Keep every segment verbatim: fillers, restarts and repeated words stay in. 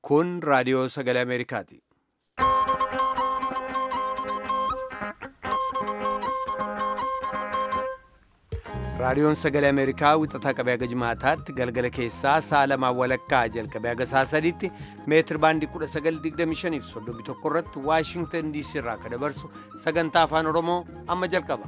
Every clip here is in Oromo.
Kun raadiyoo sagalee Ameerikaati. Raadiyoon sagalee Ameerikaa wixataa qabee haga jimaataatti galgala keessaa sa'a lamaan walakkaa jalqabee haga sa'a sadiitti meetir baandii kudha sagal digdamii shanii fi soddomii tokko irratti Waashingtan diisii irraa akka dabarsu sagantaa afaan Oromoo amma jalqaba.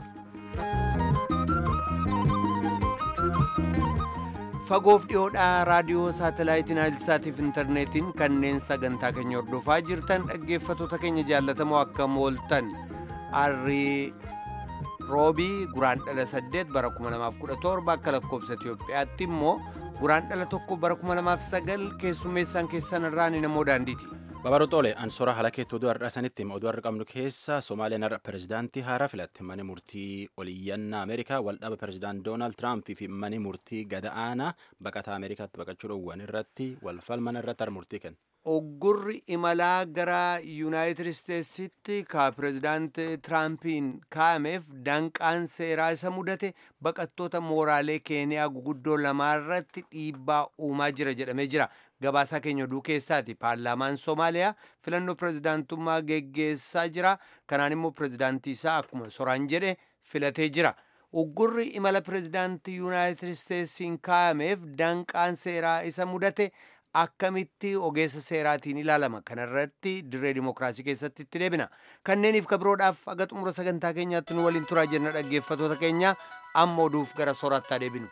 Fagoof dhiyoodhaa raadiyoo saatalaayitiin Naayilsaatiif intarneetiin kanneen sagantaa keenya hordofaa jirtan dhaggeeffattoota keenya jaallatamoo akkam ooltan arrii roobii guraandhala saddeet bara kuma lamaaf kudha torba akka lakkoobsa Itiyoophiyaatti immoo guraandhala tokko bara kuma lamaaf sagal keessummeessaan keessan irraan namoo daandiiti. Babaroo Xoole ansora halakeetti oduu har'a sanitti oduu har'a qabnu keessa Soomaaliyaan har'a pirezidaantii haaraa filatte mana murtii oliyyannaa Ameerikaa waldhaba pirezidaant Doonaald Tiraamp fi mana murtii gadaanaa baqataa Ameerikaatti baqachuu dhowwan irratti wal falman irratti har'a murtii kenna. Oggurri imalaa gara Yuunaayitid Isteetsitti ka pirezidaant Tiraampiin kaa'ameef danqaan seeraa isa mudate baqattoota mooraalee Keeniyaa guguddoo lamaarratti dhiibbaa uumaa jira jedhamee jira. Gabaasaa keenya oduu keessaati paarlaamaan Soomaaliyaa filannoo pirezidaantummaa geggeessaa jira. Kanaan immoo pirezidaantii isaa akkuma soraan jedhe filatee jira. Oggurri imala pirezidaantii Yuunaayitid Isteetsiin kaa'ameef danqaan seeraa isa mudate akkamitti ogeessa seeraatiin ilaalama kanarratti dirree dimokiraasii keessatti itti deebina. Kanneeniif kabiroodhaaf aga xumura sagantaa keenyaatti nu waliin turaa jenna dhaggeeffattoota keenya amma oduuf gara soorattaa deebinu.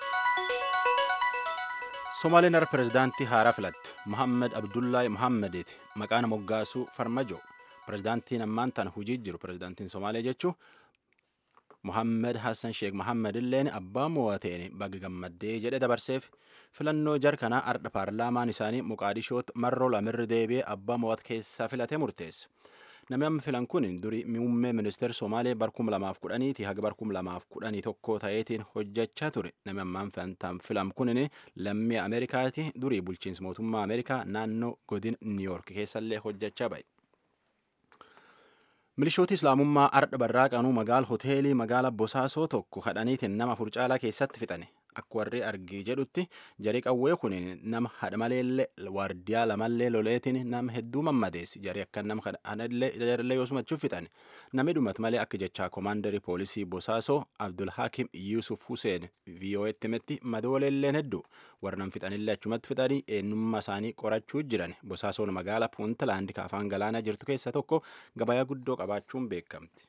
Soomaaliyaan har'a pirezidaantii haaraa filatte Mohammed Abdullaahi Mohammedeeti maqaan moggaasuu Farmajoo pirezidaantiin ammaan tana hojii jiru pirezidaantiin Soomaaliyaa jechuun Mohammed Hassan Sheekh Mohammed illeen abbaa mo'ateen baga gammaddee jedhe dabarseef filannoo jarkanaa ardha paarlaamaan isaanii Moqaadishootti marroo lamirri deebi'ee abbaa mo'at keessaa filatee murteesse. Namni amma filan kun durii muummee ministeera Soomaalee barkum lamaaf kudhaniiti haga barkum lamaaf kudhanii tokko ta'eetiin hojjechaa ture. Namni ammaan filan kun lammii Ameerikaati durii bulchiinsa mootummaa Ameerikaa naannoo godina Niiyork keessallee hojjechaa ba'e. Milishooti Islaamummaa ardha barraaqanuu magaala hoteelii magaala Bosaasoo tokko hadhaniitiin nama afur caalaa keessatti fixane. Akka warri argii jedhutti jarii qawwee kun nama hadha maleellee waardiyaa lamallee loleetiin nama hedduu mammadeessi. Jarii akka nama hadhallee yoosumachuuf fixane. Namni dhumat malee akka jechaa koomaandarii poolisii Bosaasoo Abdul Hakim Yusuf Huseen V O Etti himetti madooleelleen hedduu warra nam fixanillee achumatti fixanii eenyummaa isaanii qorachuu jiran. Bosaasoon magaala Puuntalaandi kaafaan galaanaa jirtu keessa tokko gabayaa guddoo qabaachuun beekamti.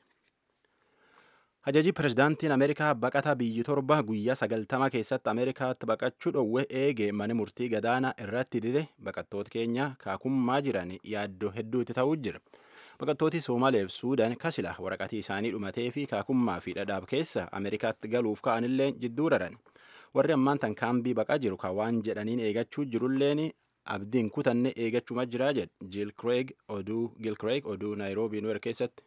Hajajii pirezidaantiin Ameerikaa baqataa biyyi torba guyyaa sagaltama keessatti Ameerikaatti baqachuu dhowwe eegee mana murtii gadaanaa irratti dide baqattoota keenya kaakummaa jiran yaaddoo hedduutti ta'uu jira. Baqattooti Soomaaleef Suudaan kasila waraqatii isaanii dhumatee fi kaakummaa fi dhadhaab keessa Ameerikaatti galuuf ka'anillee jidduu raran. Warri ammaan tan kaambii baqaa jiru kan waan jedhaniin eegachuu jirulleen abdiin kutanne eegachuma jiraa jedhe Jiil Kireeg oduu Gil Kireeg oduu Naayiroobii Nuwer keessatti.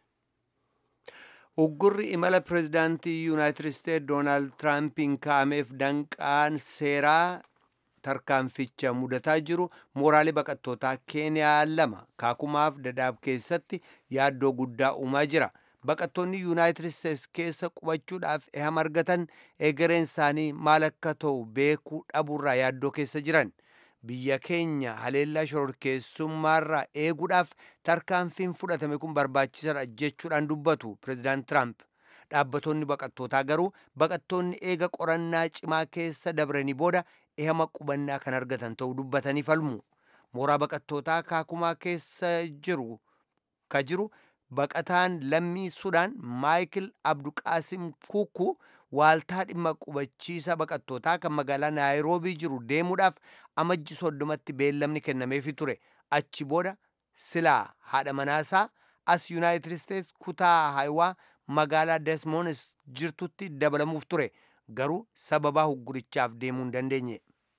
Uggurri imala pirezidaantii Yuunaayitid Isteetsi Doonaald Tiraampiin kaa'ameef danqaan seeraa tarkaanficha mudataa jiru mooraalee baqattootaa Keeniyaa lama kaakumaaf dadaab keessatti yaaddoo guddaa uumaa jira. Baqattoonni Yuunaayitid Isteetsi keessa qubachuudhaaf ehama argatan egereen isaanii maal akka ta'u beekuu dhabuurraa yaaddoo keessa jiran. Biyya keenya haleellaa shororkeessummaarraa eeguudhaaf tarkaanfiin fudhatame kun barbaachisaadha jechuudhaan dubbatu pirezidaant Tiraamp. Dhaabbattoonni baqattootaa garuu baqattoonni eega qorannaa cimaa keessa dabranii booda ehama qubannaa kan argatan ta'uu dubbatanii falmu. Mooraa baqattootaa kaakumaa keessa jiru ka jiru baqataan lammii Sudaan Maayikil Abduqaasim Kuukuu waaltaa dhimma qubachiisa baqattootaa kan magaalaa Naayiroobii jiru deemuudhaaf amajji soddomatti beellamni kennameefi ture. Achi booda silaa haadha manaasaa as Yuunaayitid Isteetsi kutaa Haywaa magaalaa Desmoonis jirtutti dabalamuuf ture. Garuu sababaa huggurichaaf deemuu hin dandeenye.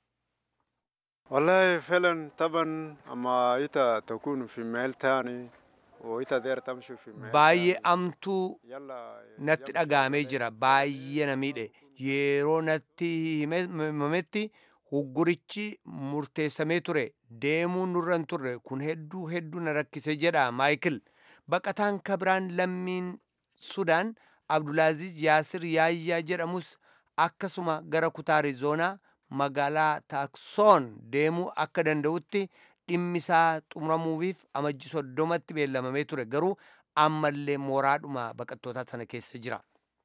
Wallahi falan taban amma ita takunu fi meel taani. Baay'ee amtuu natti dhagahamee jira. Baay'ee na miidhe. Yeroo natti himametti huggurichi murteessamee ture. Deemuu nurra hin turre. Kun hedduu hedduu na rakkise jedha Maayikil. Baqataan kabiraan lammiin Sudaan Abdulaaziz Yaasir Yaayyaa jedhamus akkasuma gara kutaa Arizoonaa magaalaa Taaksoon deemuu akka danda'utti dhimmisaa xumuramuufiif amajji soddomatti beellamamee ture garuu ammallee mooraadhuma baqattootaa sana keessa jira.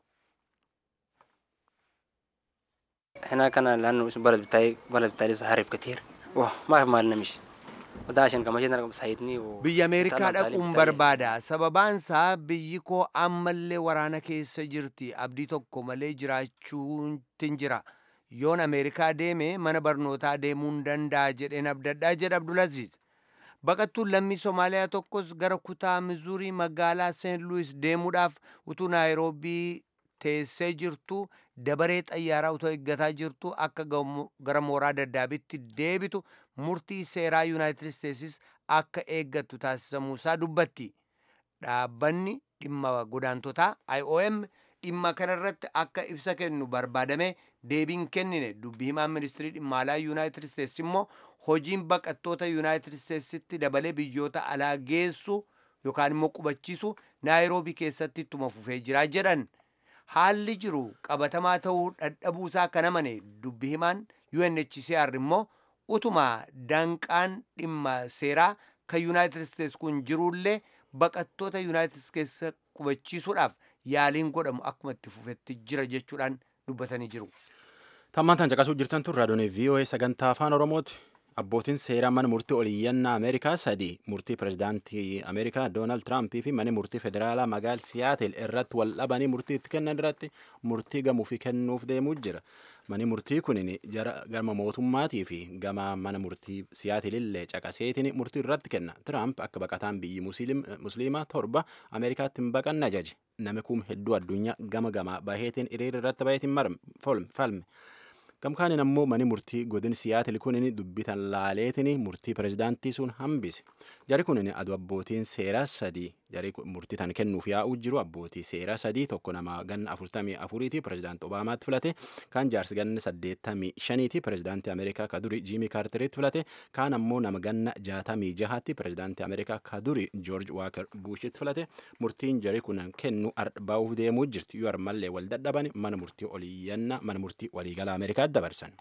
هنا كان لأنه اسم بلد بتاعي بلد بتاعي لسه هارب كتير واه ما في مال نمشي وده عشان كمان جينا مساعدني و biyya ameerikaa dhaquun barbaada sababaansaa biyyi koo ammallee waraana keessa jirti abdii tokko malee jiraachuun jira yoon ameerikaa deeme mana barnootaa deemuun danda'a jedheen abdadhaa jedha Abdulaziz. Baqattuun lammii Somaaliyaa tokkos gara kutaa Mizuurii magaalaa Seent Luwis deemuudhaaf utuu Naayiroobii teessee jirtu dabaree xayyaaraa utoo eeggataa jirtu akka gara mooraa daddaabitti deebitu murtii seeraa Yuunaayitid Isteetsis akka eeggattu taasisamuusaa dubbatti. Dhaabbanni dhimma godaantotaa I O M dhimma kanarratti akka ibsa kennu barbaadame deebiin kennine dubbii himaan ministirii dhimma alaa Yuunaayitid Isteetsi immoo hojiin baqattoota Yuunaayitid Isteetsitti dabalee biyyoota alaa geessu yookaan immoo qubachiisu Naayiroobii keessatti ittuma fufee jira jedhan. Haalli jiru qabatamaa ta'uu dadhabuusaa kan amane dubbii himaan U N H C R immoo utuma danqaan dhimma seeraa kan Yuunaayitid Isteetsi kun jirullee baqattoota Yuunaayitid Isteetsi keessa qubachiisuudhaaf yaaliin godhamu akkuma itti fufetti jira jechuudhaan dubbatanii jiru. Tammaan tan caqasuu jirtan tun raadiyoon V O A sagantaa afaan Oromooti. Abbootiin seeraa mana murtii oliyyannaa Ameerikaa sadii murtii pirezidaantii Ameerikaa Doonaald Tiraampii fi mana murtii federaalaa magaal Siyaatel irratti wal dhabanii murtii itti kennan irratti murtii gamuufi kennuuf deemuu jira. Mani murtii kunin gama mootummaatii fi gama mana murtii Siyaatilillee caqaseetiin murtii irratti kenna. Tiraamp akka baqataan biyyi musliimaa torba Ameerikaatti hin baqanne ajaje. Nami kun hedduu addunyaa gama gamaa baheetiin hiriira irratti baheetiin falme. Gamkaanin ammoo mani murtii godin Siyaatil kunin dubbitan laaleetiin murtii pirezidaantii sun hambise. Jari kunin adu abbootiin seeraa sadii jari murtii tan kennuuf yaa'uu jiru abbootii seeraa sadii tokko nama ganna afurtamii afuriiti pirezidaantii Obaamaatti filate kaan jaarsi ganna saddeettamii shaniiti pirezidaantii Ameerikaa ka duri Jiimii Kaarteritti filate kaan ammoo nama ganna jaatamii jahaatti pirezidaantii Ameerikaa ka duri Joorj Waaker Buushitti filate murtiin jari kunan kennu baa'uuf deemuu jirti yoo armallee wal dadhaban mana murtii oliyyanna mana murtii waliigalaa Ameerikaa dabarsan.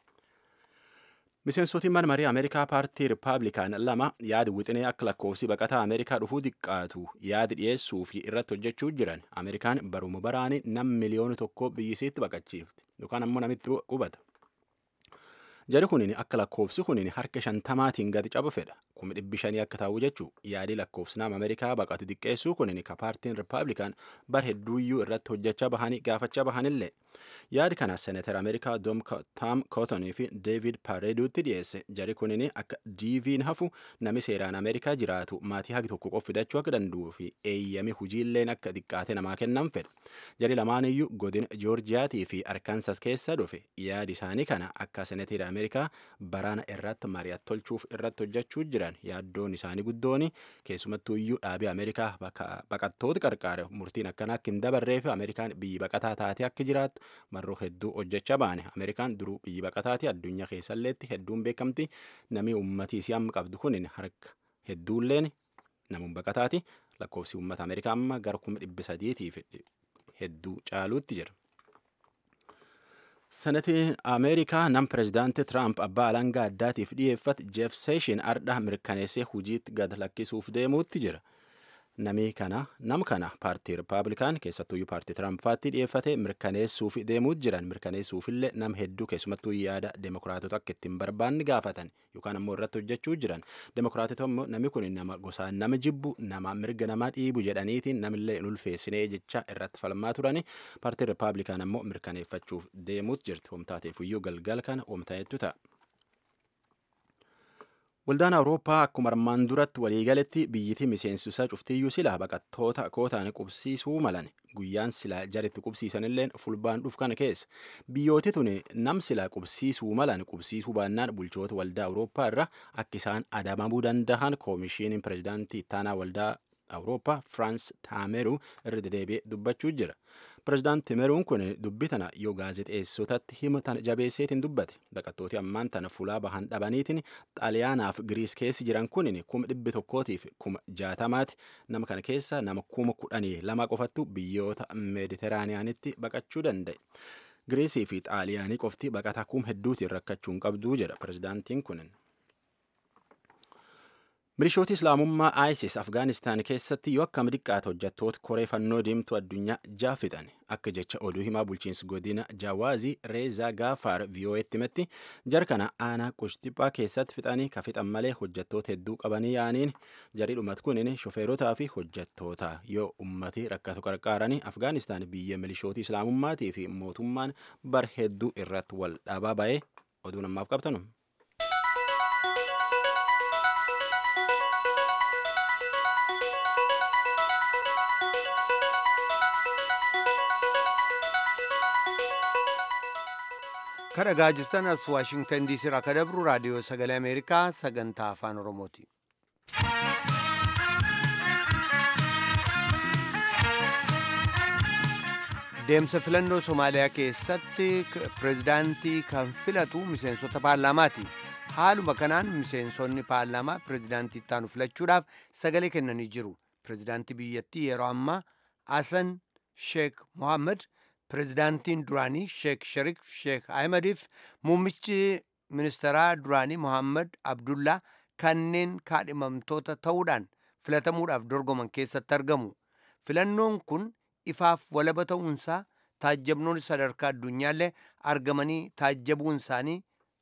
Miseensotiin mana marii Ameerikaa paartii Rippaabilikaan lama yaada wixinee akka lakkoofsi baqataa Ameerikaa dhufuu diqqaatu yaada dhiyeessuu fi irratti hojjechuu jiran Ameerikaan baruma baraani nam miliyoona tokko biyyisiitti baqachiifti yookaan ammoo namitti qubata. Jari kunin akka lakkoofsi kunin harka shantamaatiin gadi cabu fedha. Kuma dhibbi shanii akka taa'u jechuu yaadi lakkoofsi nama Ameerikaa baqatu diqqeessuu kunin ka paartiin Rippaabilikaan bar hedduuyyuu irratti hojjechaa bahanii gaafachaa bahanillee. Yaadi kana Seneetar Ameerikaa Tom Cottonii fi David Pareeduutti dhiyeesse. Jari kunin akka D V'n hafu nami seeraan Ameerikaa jiraatu maatii hagi tokko qof fidachuu akka danda'uu fi eeyyami hujiilleen akka xiqqaate namaa kennan fedha. Jari lamaaniyyuu godina Joorjiyaatii fi Arkansas keessa dhufe. Yaadi isaanii kana akka Seneetar Ameerikaa baraana irratti mari'at tolchuuf irratti hojjechuu jiran yaaddoon isaanii guddooni keessumattuu iyyuu dhaabii Ameerikaa baqattoota qarqaare murtiin akkanaa akka hin dabarree fi Ameerikaan biyyi baqataa taate akka jiraattu marroo hedduu hojjechaa baane. Ameerikaan duruu biyyi baqataati addunyaa keessalleetti hedduun beekamti namni ummatii isii amma qabdu kunin harka hedduulleen namuun baqataati lakkoofsi uummata Ameerikaa amma gara kuma dhibba sadiitiif hedduu caaluutti jira. Senetiin Ameerikaa nam pirezidaantii Tiraamp abbaa alangaa addaatiif dhiyeeffate Jeef Seeshin ardha mirkaneessee hujiitti gad lakkisuuf deemuutti jira. Nami kana nam kana paartii Rippaabilikaan keessattuyyuu paartii Tiraampaatti dhiyeeffate mirkaneessuuf deemuu jiran mirkaneessuufillee nam hedduu keessumattuu yaada demokiraatota akka ittiin barbaanni gaafatan yookaan ammoo irratti hojjechuu jiran demokiraatota ammoo nami kun nama gosaan nama jibbu nama mirga namaa dhiibu jedhaniitiin namillee hin ulfeessinee jecha irratti falmaa turani paartii Rippaabilikaan ammoo mirkaneeffachuuf deemuut jirti homtaateefuyyuu galgal kana homtaa'ettu ta'a. Waldaan Awurooppaa akkuma armaan duratti waliigaletti biyyitii miseensisaa cuftiyyuu silaa baqattoota kootaan qubsiisuu malan guyyaan silaa jaritti qubsiisanilleen fulbaan dhuf kana keessa biyyooti tuni nam silaa qubsiisuu malan qubsiisuu baannaan bulchoota waldaa Awurooppaa irra akka isaan adabamuu danda'an koomishiiniin pirezidaantii ittaanaa waldaa Awurooppaa Firaans Taameruu irra dedeebi'ee dubbachuu jira. Pirezidaant Timeruun kun dubbii tana yoo gaazexeessotatti hima tana jabeesseetiin dubbate. Baqattooti ammaan tana fulaa bahan dhabaniitiin Xaaliyaanaaf Giriis keessi jiran kunin kuma dhibbi tokkootiif kuma jaatamaati. Nama kana keessa nama kuma kudhanii lama qofattu biyyoota Meediteraaniyaanitti baqachuu danda'e. Giriisii fi Xaaliyaanii qofti baqataa kuma hedduutiin rakkachuu hin qabduu jedha pirezidaantiin kunin. Milishooti Islaamummaa ISIS Afgaanistaan keessatti yoo akkam xiqqaate hojjettoota koree fannoo diimtuu addunyaa ja'a fixan akka jecha oduu himaa bulchiinsi godina Jawaazii Reezaa Gaafaar V O Etti himetti jara kana aanaa Qushxiphaa keessatti fixanii ka fixan malee hojjettoota hedduu qabanii yaaniin jarii dhumat kunin shofeerotaa fi hojjettoota yoo ummati rakkatu qarqaaranii Afgaanistaan biyya milishooti Islaamummaatii fi mootummaan bar hedduu irratti wal dhaabaa ba'ee oduu namaaf qabtanu. Kan dhagaa jirtan as Waashingtan diisii irraa kan dabru raadiyoo sagalee Ameerikaa sagantaa afaan Oromooti. Deemsa filannoo Somaaliyaa keessatti pireezidaantii kan filatu miseensota paarlaamaati. Haaluma kanaan miseensonni paarlaamaa pireezidaantii ittaanu filachuudhaaf sagalee kennanii jiru. Pireezidaantii biyyattii yeroo ammaa Hasan Sheekh Mohammed, pireezidaantiin duraanii Sheek Sharif Sheek Ahmediif muummichi ministeeraa duraanii Mohammed Abdullaa kanneen kaadhimamtoota ta'uudhaan filatamuudhaaf dorgoman keessatti argamu. Filannoon kun ifaaf walaba ta'uunsaa taajjabnoonni sadarkaa addunyaallee argamanii taajjabuun isaanii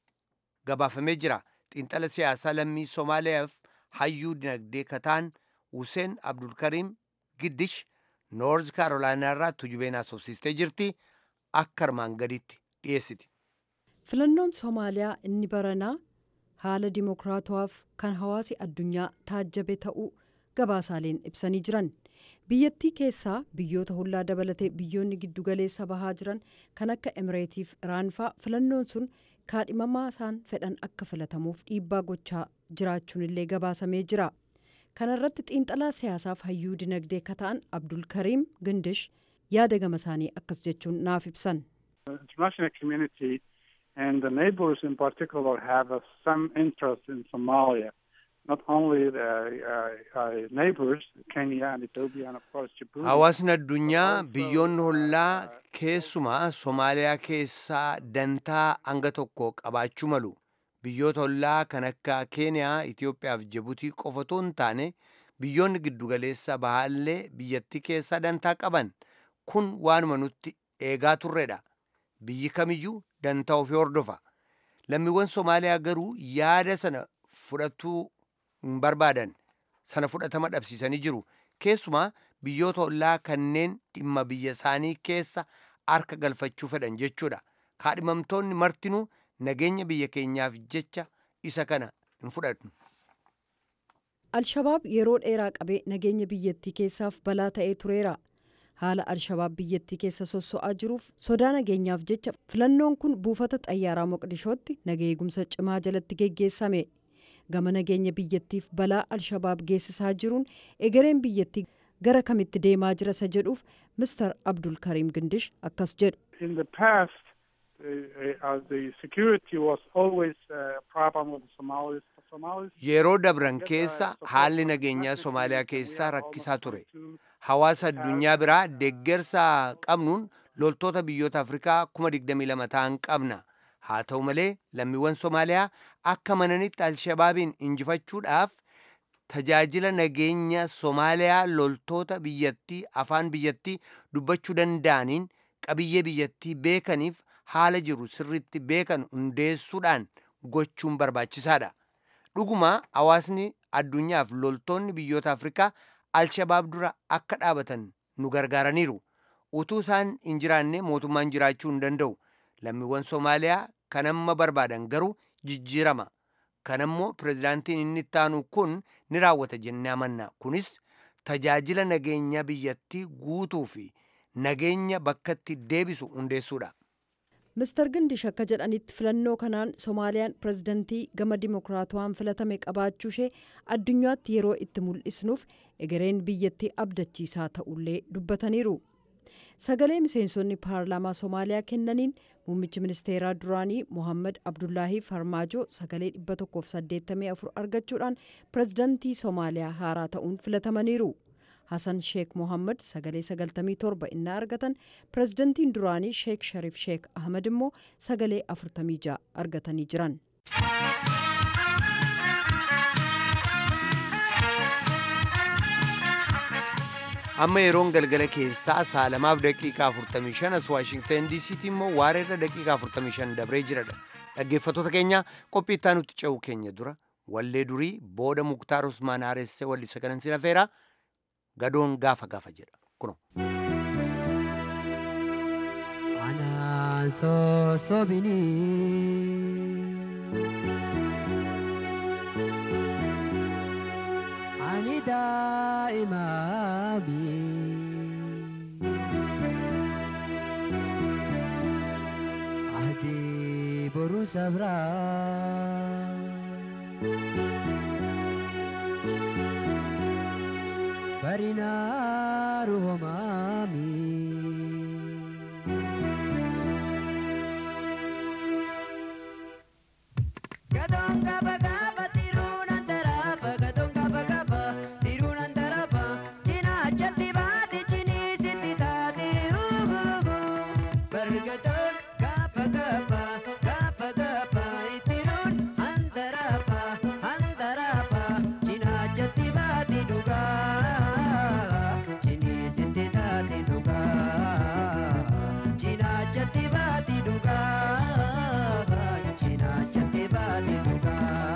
gabaafamee jira. Xiinxala siyaasaa lammii Somaaliyaaf hayyuu dinagdee kataan Hussein Abdulkariim Giddish Noorz Kaarolaayinaa irraa tujubeen haasofsiistee jirti. Akka armaan gaditti dhiyeessiti. Filannoon Somaaliyaa inni baranaa haala dimokiraatawaaf kan hawaasi addunyaa taajjabe ta'uu gabaasaaleen ibsanii jiran. Biyyattii keessaa biyyoota hollaa dabalatee biyyoonni giddugaleessa bahaa jiran kan akka Emireetiif Iraan fa'aa filannoon sun kaadhimamaa isaan fedhan akka filatamuuf dhiibbaa gochaa jiraachuun illee gabaasamee jira. Kana irratti xiinxalaa siyaasaaf hayyuu dinagdee kataan Abdulkariim Gindish yaada gama isaanii akkas jechuun naaf ibsan. International community and the neighbors in particular have uh, some interest in Somalia. Not only the uh, uh, neighbors, Kenya and Ethiopia and of course Djibouti. Hawaasni addunyaa biyyoonni hollaa keessumaa Somaaliyaa keessaa dantaa hanga tokko qabaachuu malu. Biyyoota hollaa kan akka Keeniyaa, Itoophiyaa fi Jibuutii qofa otoo hin taane biyyoonni giddugaleessa bahaallee biyyattii keessaa dantaa qaban. Kun waanuma nutti eegaa turredha. Biyyi kamiyyuu dantaa ofii hordofa. Lammiiwwan Somaaliyaa garuu yaada sana fudhatuu hin barbaadan. Sana fudhatama dhabsiisanii jiru. Keessumaa biyyoota hollaa kanneen dhimma biyya isaanii keessa harka galfachuu fedhan jechuudha. Kaadhimamtoonni martinuu nageenya biyya keenyaaf jecha isa kana hin fudhatu. Alshabaab yeroo dheeraa qabee nageenya biyyattii keessaaf balaa ta'ee tureera. Haala Alshabaab biyyattii keessa sosso'aa jiruuf sodaa nageenyaaf jecha filannoon kun buufata xayyaaraa Moqdishootti nagaa eegumsa cimaa jalatti geggeessame. Gama nageenya biyyattiif balaa Alshabaab geessisaa jiruun egereen biyyattii gara kamitti deemaa jira isa jedhuuf Mister Abdulkariim Gindish akkas jedhu. In the past, uh, uh, the security was always a problem with the Somalis. Somalis Yeroo dabran keessa haalli nageenyaa Somaaliyaa keessaa rakkisaa ture. Hawaasa addunyaa biraa deeggarsa qabnuun loltoota biyyoota Afrikaa kuma digdamii lama ta'an qabna. Haa ta'u malee lammiiwwan Somaaliyaa akka mananitti Alshabaabiin injifachuudhaaf tajaajila nageenya Somaaliyaa loltoota biyyattii afaan biyyattii dubbachuu danda'aniin qabiyyee biyyattii beekaniif haala jiru sirriitti beekan hundeessuudhaan gochuun barbaachisaadha. Dhuguma hawaasni addunyaaf loltoonni biyyoota Afrikaa Alshabaab dura akka dhaabatan nu gargaaraniiru. Utuu isaan hin jiraanne mootummaan jiraachuu hin danda'u. Lammiiwwan Somaaliyaa kan amma barbaadan garuu jijjiirama. Kan ammoo pireezidaantiin inni itti aanu kun ni raawwata jennee amanna. Kunis tajaajila nageenya biyyattii guutuu fi nageenya bakkatti deebisu hundeessuudha. Mister Gindish akka jedhanitti filannoo kanaan Somaaliyaan pireezidantii gama dimokiraatawaan filatame qabaachuu ishee addunyaatti yeroo itti mul'isnuuf egereen biyyattii abdachiisaa ta'ullee dubbataniiru. Sagalee miseensonni paarlaamaa Somaaliyaa kennaniin muummichi ministeeraa duraanii Mohammed Abdullaahi Farmaajoo sagalee dhibba tokkoof saddeettamii afur argachuudhaan pireezidantii Somaaliyaa haaraa ta'uun filatamaniiru. Hasan Sheekh Mohammed sagalee sagaltamii torba inni argatan pireezidantiin duraanii Sheek Sharif Sheek Ahmed immoo sagalee afurtamii ja'a argatanii jiran. amma yeroon galgala keessaa sa'a lamaaf daqiiqaa afurtamii shan as waashingtan diisiitti immoo waareerra daqiiqaa afurtamii shan dabree jiradha. Dhaggeeffattoota keenya qophii itti aanutti ce'u keenya dura wallee durii booda Muktaar Usmaan Haaressee wallisa kanan sin afeera gadoon gaafa gaafa jedha kuno. Anaan sosobinii ani daa'imaabii ahdii boruu sabraa barinaa ruhomaamii gadon gaba gaba tirun antarapa gadon gaba gaba tirun antarapa china chatti baati chini sitti taati bergadon gaba gaba gaba gaba tirun antarapa antarapa china chatti baati duga chini sitti taati duga china chatti baati duga china chatti baati duga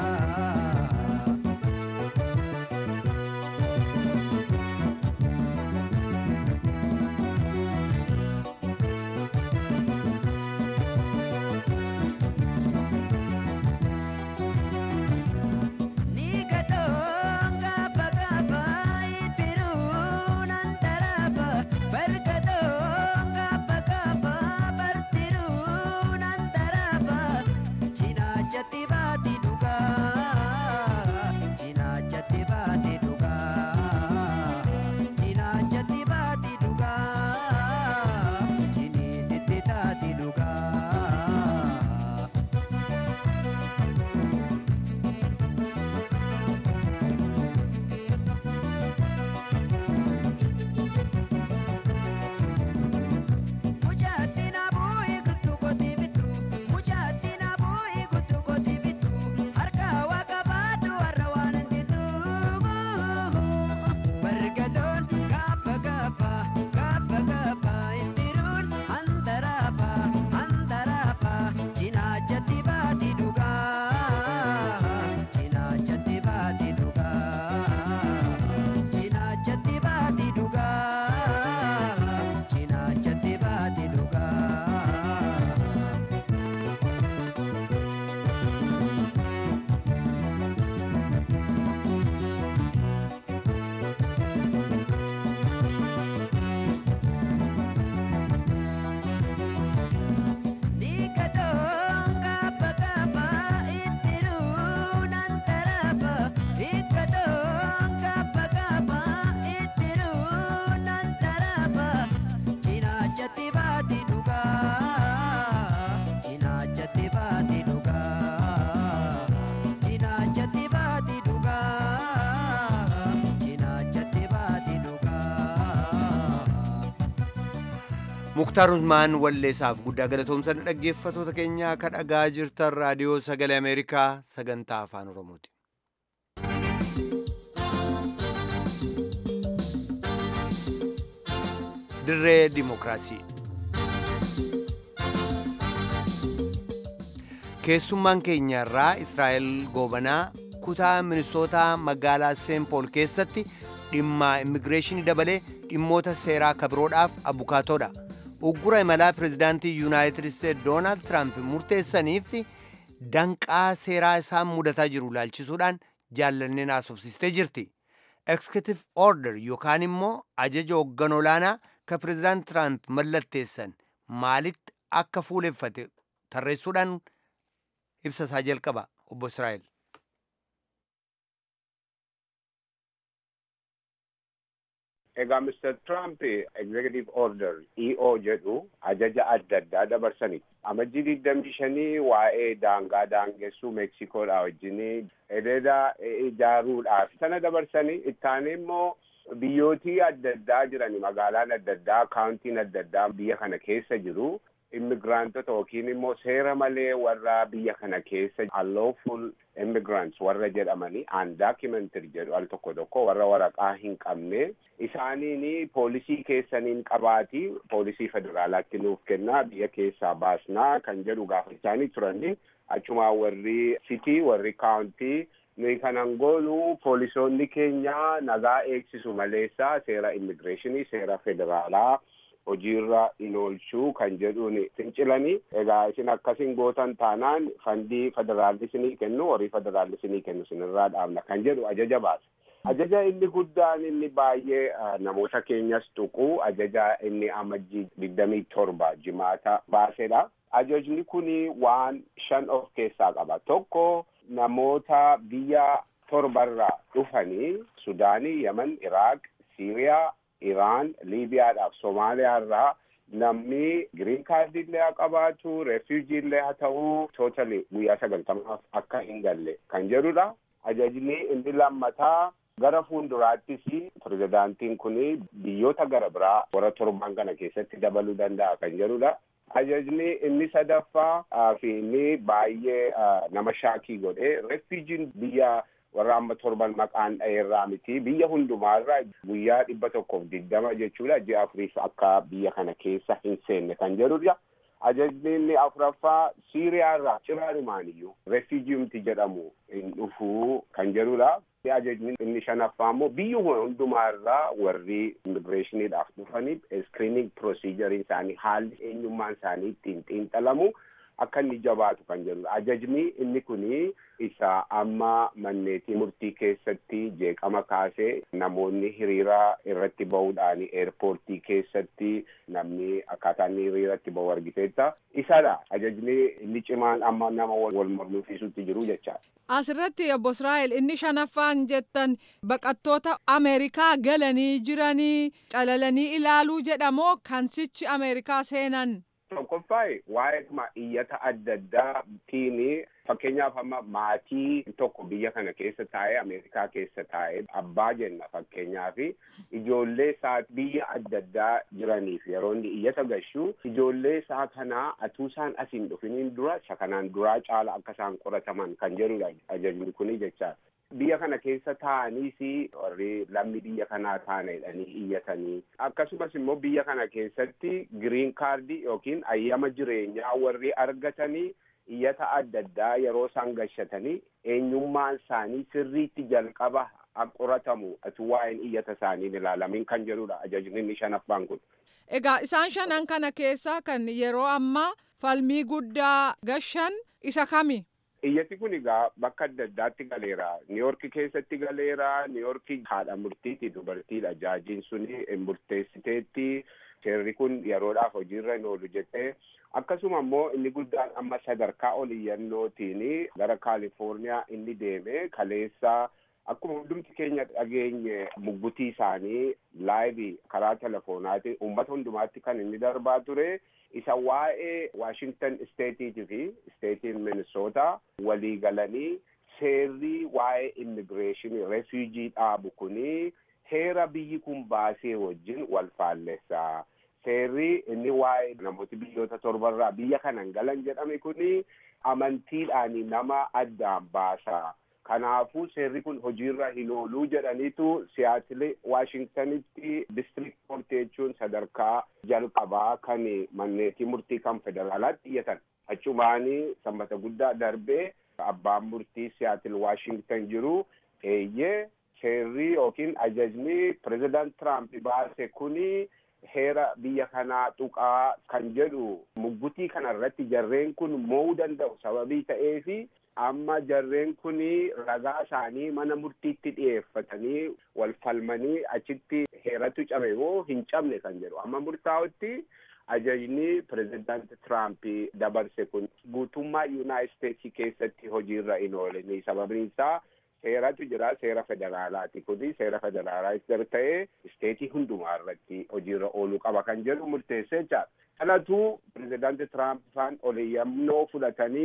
ni gadon gaba gaba itirun antarapa bergadon gaba gaba bertirun antarapa china chatti baati duga china chatti baati duga china chatti baati duga chini sitti taati duga Mujatina boy guttu koti bitu mujatina boy guttu koti bitu harka waka baadu arwan ditu bergadon gapa gapa gapa gapa itirun antarapa antarapa china chatti baati duga china chatti baati duga china chatti baati duga china chatti baati duga ni gadon gaba gaba itirun antarapa gadon gaba gaba itirun antarapa china chatti baati duga china chatti baati duga china chatti baati duga china chatti baati duga Muktaar Usmaan walleessaaf guddaa galatoomsan dhaggeeffattoota keenya ka dhagaa jirtan raadiyoo sagalee Ameerikaa sagantaa afaan Oromooti. Dirree Dimookiraasii. Keessummaan keenya irraa Israa'el Goobanaa kutaa ministootaa magaalaa Seenpool keessatti dhimma immigireeshinii dabalee dhimmoota seeraa kabiroodhaaf abukaatoodha. Uggura imalaa pirezidaantii Yuunaayitid Isteetsi Doonaald Tiraamp murteessaniif danqaa seeraa isaan mudataa jiru ilaalchisuudhaan jaallanneen haasofsiistee jirti. Executive Order yookaan immoo ajaja hoogganaa olaanaa ka pirezidaant Tiraamp mallatteessan maalitti akka fuuleffate tarreessuudhaan ibsa isaa jalqaba obbo Israa'el. Egaa mister Trump executive order E O jedhu ajaja adda addaa dabarsani. Amajjii digdamii shanii waa'ee daangaa daangessuu Meksikoodhaa wajjinii ededa ijaaruudhaaf sana dabarsanii ittaanee immoo biyyootii adda addaa jirani magaalaan adda addaa kaawuntiin adda addaa biyya kana keessa jiru immigraantota yookiin immoo seera malee warra biyya kana keessa unlawful immigrants warra jedhamanii undocumented jedhu al tokko tokko warra waraqaa hin qabne isaaniin poolisii keessaniin qabaatii poolisii federaalaatti nuuf kennaa biyya keessaa baasnaa kan jedhu gaafachaanii turanii achumaa warri sitii warri kaawuntii nuyi kanan goonu poolisoonni keenya nagaa eegsisu maleessaa seera immigireeshinii seera federaalaa hojiirra hin oolchuu kan jedhuun fincilanii egaa isin akkasiin gootan taanaan fandii federaallisinii kennu horii federaallisinii kennu sinirraa dhaabna kan jedhu ajaja baase. Ajaja inni guddaan inni baay'ee namoota keenyas tuqu ajaja inni amajjii digdamii torba jimaata baasedha. Ajajni kuni waan shan of keessaa qaba. Tokko namoota biyya torbarraa dhufanii Sudaanii, Yemen, Iraaq, Siiriyaa, Iraan, Liibiyaadhaaf Somaaliyaarraa namni giriin kaardii illee haa qabaatu, refuujii illee haa ta'uu, tootali guyyaa sagaltamaaf akka hin galle kan jedhudha. Ajajni inni lammataa gara fuulduraattis pirezidaantiin kun biyyoota gara biraa warra torban kana keessatti dabaluu danda'a kan jedhudha. Ajajni inni sadaffaa fi inni baay'ee nama shaakii godhe refuujiin biyya warra amma torban maqaan dha'eerraa miti biyya hundumaarraa guyyaa dhibba tokkoof digdama jechuudha ji'a afuriif akka biyya kana keessa hin seenne kan jedhudha. Ajajni inni afuraffaa Siiriyaarraa ciraanumaaniyyuu refuujiimti jedhamu hin dhufuu kan jedhudha. Ajajni inni shanaffaa immoo biyyuma hundumaarraa warri immigireeshiniidhaaf dhufanii screening procedure isaanii haalli eenyummaan isaanii ittiin xiinxalamu akka inni jabaatu kan jedhudha. Ajajni inni kuni isa amma manneetii murtii keessatti jeeqama kaasee namoonni hiriira irratti ba'uudhaan eerpoortii keessatti namni akkaataa inni hiriiratti ba'u argiteetta isadha. Ajajni inni cimaan amma nama wal mormisiisutti jiru jechaadha. Asirratti obbo Israa'el inni shanaffaan jettan baqattoota Ameerikaa galanii jiranii calalanii ilaaluu jedhamoo kan sichi Ameerikaa seenan. Tokkoffaayi waa'ee iyyata adda addaatiin fakkeenyaaf amma maatii tokko biyya kana keessa taa'ee Ameerikaa keessa taa'ee abbaa jenna fakkeenyaaf ijoollee isaa biyya adda addaa jiraniif yeroo inni iyyata gashuu ijoollee isaa kanaa atuu isaan asiin dhufiniin dura isa kanaan duraa caala akka isaan qorataman kan jedhudha ajajni kuni jechaadha. Biyya kana keessa taa'aniis warri lammii biyya kanaa taa'anii iyyatanii akkasumas immoo biyya kana keessatti giriin kaardii yookiin ayyama jireenyaa warri argatanii iyyata adda addaa yeroo isaan gashatanii eenyummaan isaanii sirriitti jalqaba qoratamu atu waa'een iyyata isaanii ilaalamin kan jedhudha ajajni inni shanaffaan kun. Egaa isaan shanan kana keessaa kan yeroo ammaa falmii guddaa gashan isa kami? Iyyati kun egaa bakka adda addaatti galeera. Niiyorki keessatti galeera. Niiyorki haadha murtiiti dubartiidha. Jaajiin suni murteessiteetti. Seerri kun yeroodhaaf hojiirra hin oolu jettee. Akkasuma immoo inni guddaan amma sadarkaa oliyyannootiin gara Kaalifoorniyaa inni deeme kaleessa akkuma hundumti keenya dhageenye muggutii isaanii laayibii karaa telefoonaatiin uummata hundumaatti kan inni darbaa ture. Isa waa'ee Washington Stateetii fi Stateen Minnesota walii galanii seerri waa'ee immigireeshinii refuujii dhaabu kuni heera biyyi kun baasee wajjin wal faallessa. Seerri inni waa'ee namooti biyyoota torbarraa biyya kanan galan jedhame kuni amantiidhaan nama addaan baasa. Kanaafuu seerri kun hojiirra hin ooluu jedhaniitu Siyaatilee Waashingtanitti district court jechuun sadarkaa jalqabaa kan manneetii murtii kan federaalaatti iyyatan. Achumaanii sanbata guddaa darbee abbaan murtii Siyaatil Waashingtan jiru eeyyee seerri yookiin ajajni pirezidaant Tiraamp baase kuni heera biyya kanaa tuqaa kan jedhu muggutii kanarratti jarreen kun mo'uu danda'u sababii ta'eefi amma jarreen kuni ragaa isaanii mana murtiitti dhiyeeffatanii wal falmanii achitti heeratu cabe moo hin cabne kan jedhu amma murtaa'utti ajajni pirezidaanti Tiraamp dabarse kun guutummaa Yuunaayitid Isteetsii keessatti hojiirra hin oolanii sababiin isaa seeratu jira seera federaalaati kuni seera federaalaatti ta'ee isteetii hundumaa irratti hojiirra ooluu qaba kan jedhu murteessee jira. Kanatu pirezidaanti Tiraamp faan oliyyannoo fudhatanii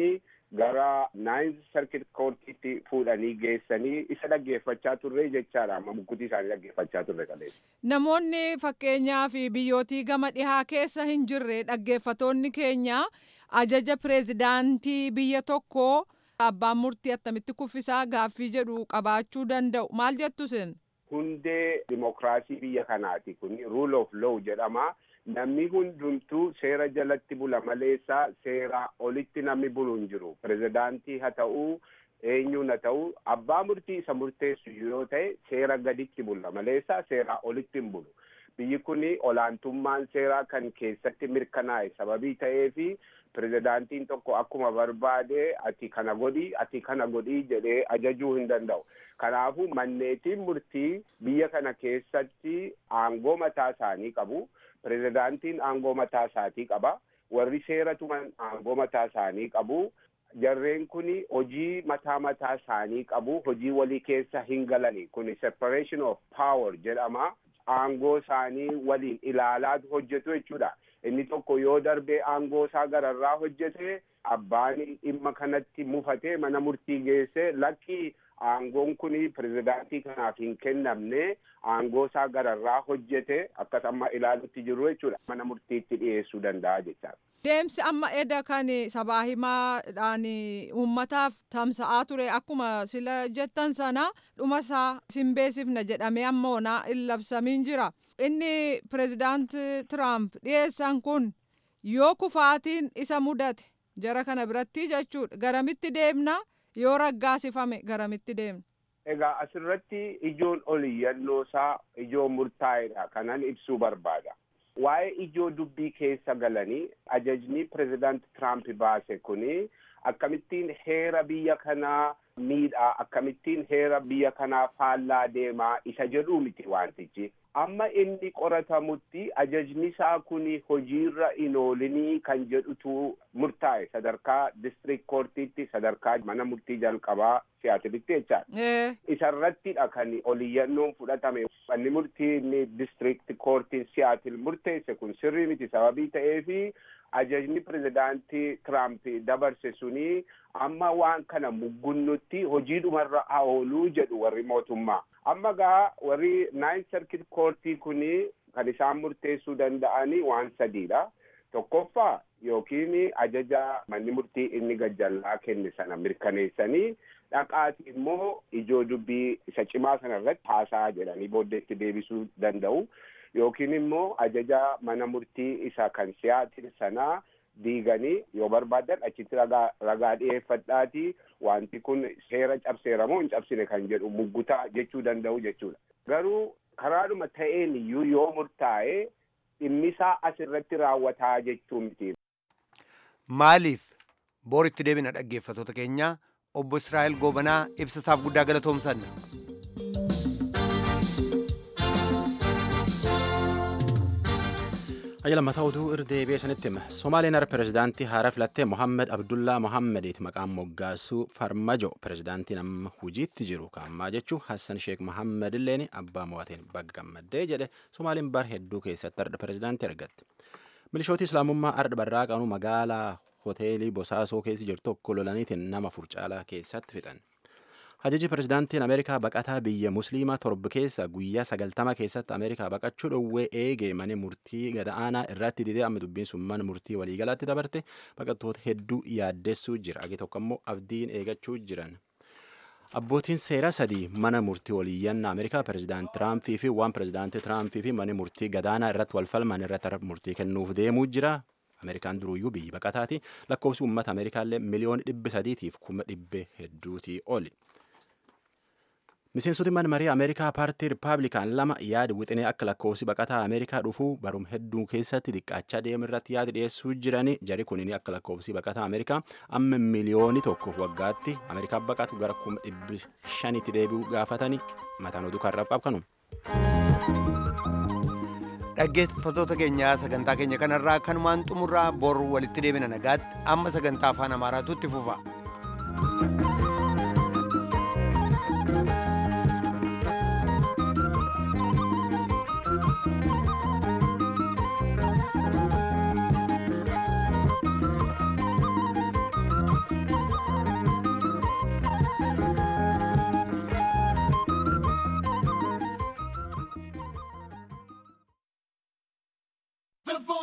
gara Ninth Circuit Courtiitti fuudhanii geessanii isa dhaggeeffachaa turre jechaadha. Amma mukkutii isaanii dhaggeeffachaa turre kaleessa. Namoonni fakkeenyaa fi biyyootii gama dhihaa keessa hin jirre dhaggeeffatoonni keenya ajaja pireezidaantii biyya tokkoo abbaan murtii attamitti kuffisaa gaaffii jedhu qabaachuu danda'u. Maal jettu isin? Hundee dimokiraasii biyya kanaati kun rule of law jedhama. Namni hundumtuu seera jalatti bula maleessaa seera olitti namni bulu hin jiru. Pireezidaantii haa ta'uu eenyuun haa ta'uu abbaa murtii isa murteessu yoo ta'e seera gaditti bula maleessaa seera olitti hin bulu. Biyyi kun olaantummaan seeraa kan keessatti mirkanaa'e sababii ta'eefi pireezidaantiin tokko akkuma barbaade ati kana godhi ati kana godhi jedhee ajajuu hin danda'u. Kanaafuu manneetiin murtii biyya kana keessatti aangoo mataa isaanii qabu. Pireezidaantiin aangoo mataa isaatii qaba. Warri seera tuman aangoo mataa isaanii qabu. Jarreen kun hojii mataa mataa isaanii qabu. Hojii walii keessa hin galani. Kun separation of power jedhama. Aangoo isaanii waliin ilaalaatu hojjetu jechuudha. Inni tokko yoo darbee aangoo isaa gararraa hojjete abbaan dhimma kanatti mufatee mana murtii geesse lakki aangoon kun pireezidaantii kanaaf hin kennamne aangoo isaa gararraa hojjete akkas amma ilaalutti jiru jechuudha. Mana murtiitti dhiyeessuu danda'a jechaadha. Deemsi amma edda kan sabaa himaadhaan uummataaf tamsa'aa ture akkuma sila jettan sana dhuma isaa sin beeksifna jedhamee ammoona hin labsamiin jira. Inni pireezidaant Tiraamp dhiyeessan kun yoo kufaatiin isa mudate jara kana biratti jechuudha garamitti deemna yoo raggaasifame garamitti deemna. Egaa asirratti ijoon oliyyannoo isaa ijoo murtaa'edha kanan ibsuu barbaada. Waa'ee ijoo dubbii keessa galanii ajajni pireezidaant Tiraamp baase kuni akkamittiin heera biyya kanaa miidhaa akkamittiin heera biyya kanaa faallaa deemaa isa jedhuu miti wantichi. Amma inni qoratamutti ajajni isaa kuni hojiirra hin oolinii kan jedhutu murtaa'e sadarkaa district courtiitti sadarkaa mana murtii jalqabaa siyaatilitti jechaadha. Isarrattidha kan oliyyannoon fudhatame. Manni murtii inni district courtiin siyaatil murteesse kun sirrii miti sababii ta'eefi ajajni pireezidaantii Tiraamp dabarse suni amma waan kana muggunnutti hojiidhumarra haa ooluu jedhu warri mootummaa. Amma gaa warri Ninth Circuit Courtii kuni kan isaan murteessuu danda'anii waan sadiidha. Tokkoffaa yookiin ajaja manni murtii inni gajjallaa kenne sana mirkaneessanii dhaqaati immoo ijoo dubbii isa cimaa sana irratti haasaa jedhanii booddeetti deebisuu danda'u. Yookiin immoo ajaja mana murtii isa kan siyaatil sanaa diiganii yoo barbaadan achitti ragaa ragaa dhiyeeffadhaati wanti kun seera cabseera moo hin cabsine kan jedhu muggutaa jechuu danda'u jechuudha. Garuu karaadhuma ta'een iyyuu yoo murtaa'e dhimmisaa asirratti raawwataa jechuu miti. Maaliif booritti deebina dhaggeeffatoota keenya obbo Israa'el Goobanaa ibsasaaf guddaa galatoomsanna. Ajala mataa oduu irdee beesanitti hima. Somaaliin har'a pireezidaantii haaraa filattee Mohammed Abdullaa Mohammediiti maqaan moggaasuu Farmajo pireezidaantiin amma hojiitti jiru kaammaa jechuun Hassan Sheek Mohammed illeen abbaa mo'ateen bagga gammaddee jedhe Somaaliin bar hedduu keessatti har'a pireezidaantii argatte. Milishooti Islaamummaa har'a barraaqanuu magaalaa hoteelii Bosaasoo keessa jirtu tokko lolaniitiin nama afur caalaa keessatti fixan. Ajaji pireezidaantiin Ameerikaa baqataa biyya Musliimaa torba keessa guyyaa sagaltama keessatti Ameerikaa baqachuu dhowwee eegee mana murtii gadaanaa irratti didee amma dubbiin sun mana murtii waliigalaatti dabarte baqattoota hedduu yaaddessuu jira. Agi tokko immoo abdiin eegachuu jiran. Abbootiin seeraa sadii mana murtii waliiyyannaa Ameerikaa pireezidaant Tiraampii fi waan pireezidaantii Tiraampii fi mana murtii gadaanaa irratti wal falman irratti murtii kennuuf deemuu jira. Ameerikaan duruyyuu biyyi baqataati. Lakkoofsi uummata Ameerikaallee miliyoona dhibba sadiitiif kuma dhibbe hedduutii oli. Miseensoti mana marii Ameerikaa paartii Rippaabilikaan lama yaada wixinee akka lakkoofsi baqataa Ameerikaa dhufuu barum hedduu keessatti xiqqaachaa deemu irratti yaada dhiyeessuu jirani. Jari kunini akka lakkoofsi baqataa Ameerikaa amma miliyooni tokko waggaatti Ameerikaa baqatu gara kuma dhibbi shanitti deebi'uu gaafatanii mataan oduu kanarraaf qabkanu. Dhaggeeffatoota keenyaa sagantaa keenya kanarraa kanumaan xumurraa bor walitti deebina nagaatti amma sagantaa afaan Amaaraatu itti fufa.